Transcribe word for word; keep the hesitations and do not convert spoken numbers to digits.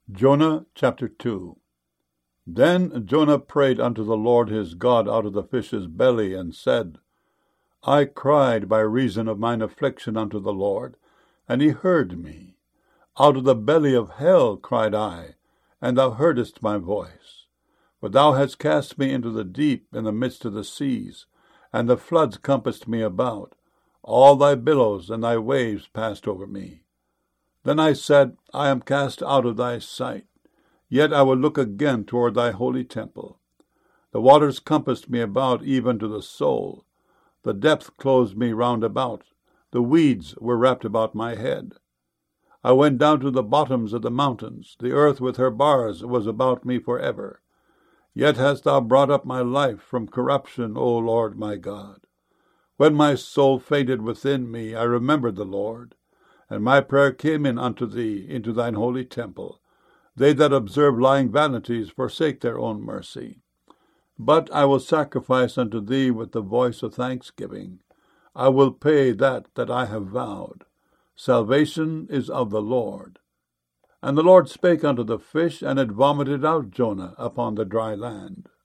Jonah chapter two. Then Jonah prayed unto the Lord his God out of the fish's belly, and said, I cried by reason of mine affliction unto the Lord, and he heard me. Out of the belly of hell cried I, and thou heardest my voice. For thou hast cast me into the deep in the midst of the seas, and the floods compassed me about. All thy billows and thy waves passed over me. Then I said, I am cast out of thy sight, yet I will look again toward thy holy temple. The waters compassed me about even to the soul. The depth closed me round about. The weeds were wrapped about my head. I went down to the bottoms of the mountains. The earth with her bars was about me for ever. Yet hast thou brought up my life from corruption, O Lord my God. When my soul fainted within me, I remembered the Lord. And my prayer came in unto thee into thine holy temple. They that observe lying vanities forsake their own mercy. But I will sacrifice unto thee with the voice of thanksgiving. I will pay that that I have vowed. Salvation is of the Lord. And the Lord spake unto the fish, and it vomited out Jonah upon the dry land.